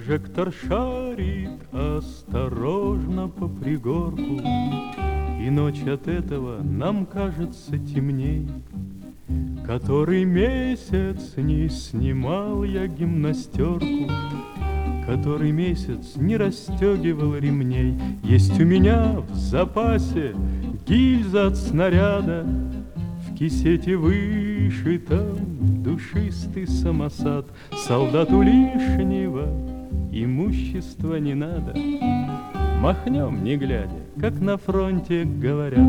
Прожектор шарит осторожно по пригорку, и ночь от этого нам кажется темней. Который месяц не снимал я гимнастерку, который месяц не расстегивал ремней. Есть у меня в запасе гильза от снаряда, в кисете вышитом душистый самосад. Солдату лишнего имущества не надо, махнем, не глядя, как на фронте говорят.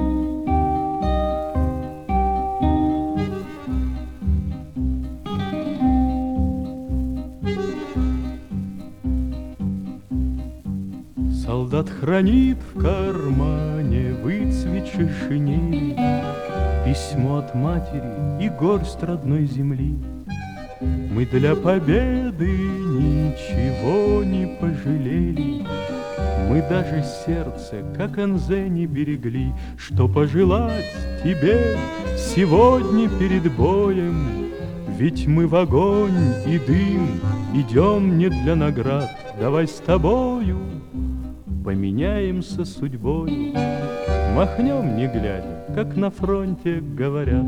Солдат хранит в кармане выцветшей шинели письмо от матери и горсть родной земли. Мы для победы ничего не пожалели, мы даже сердце, как Энзе, не берегли. Что пожелать тебе сегодня перед боем? Ведь мы в огонь и дым идем не для наград. Давай с тобою поменяемся судьбою, махнем, не глядя, как на фронте говорят.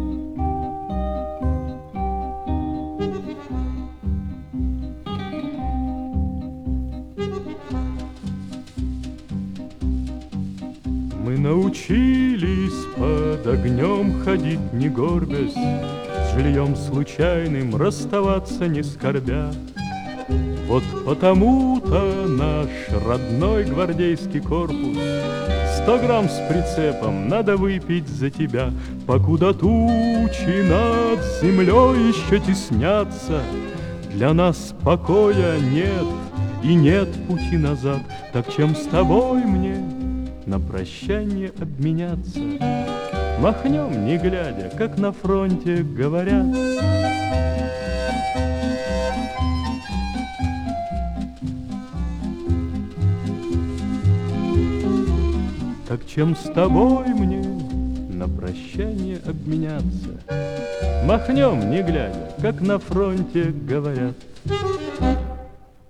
Мы научились под огнем ходить, не горбясь, с жильем случайным расставаться не скорбя. Вот потому-то наш родной гвардейский корпус 100 грамм с прицепом надо выпить за тебя. Покуда тучи над землей еще теснятся, для нас покоя нет и нет пути назад. Так чем с тобой мне на прощание обменяться? Махнем, не глядя, как на фронте говорят. Так чем с тобой мне на прощание обменяться? Махнем, не глядя, как на фронте говорят.